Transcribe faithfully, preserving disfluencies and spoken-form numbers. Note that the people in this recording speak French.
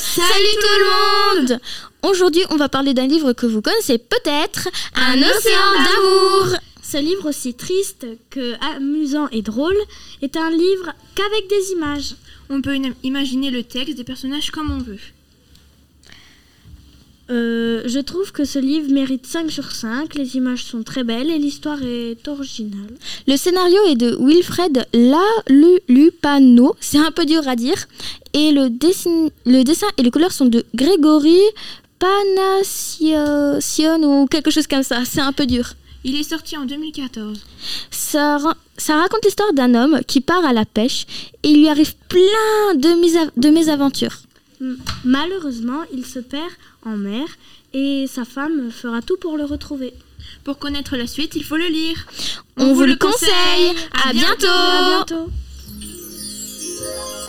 Salut tout le monde! Aujourd'hui, on va parler d'un livre que vous connaissez peut-être, Un océan d'amour. Ce livre aussi triste que amusant et drôle est un livre qu'avec des images. On peut imaginer le texte des personnages comme on veut. Euh, je trouve que ce livre mérite cinq sur cinq, les images sont très belles et l'histoire est originale. Le scénario est de Wilfred Lalupano, c'est un peu dur à dire, et le, dessin, le dessin et les couleurs sont de Grégory Panassione ou quelque chose comme ça, c'est un peu dur. Il est sorti en deux mille quatorze. Ça, ça raconte l'histoire d'un homme qui part à la pêche et il lui arrive plein de, mésa- de mésaventures. Malheureusement, il se perd en mer et sa femme fera tout pour le retrouver. Pour connaître la suite, il faut le lire. On, On vous le conseille. conseille. À bientôt. À bientôt.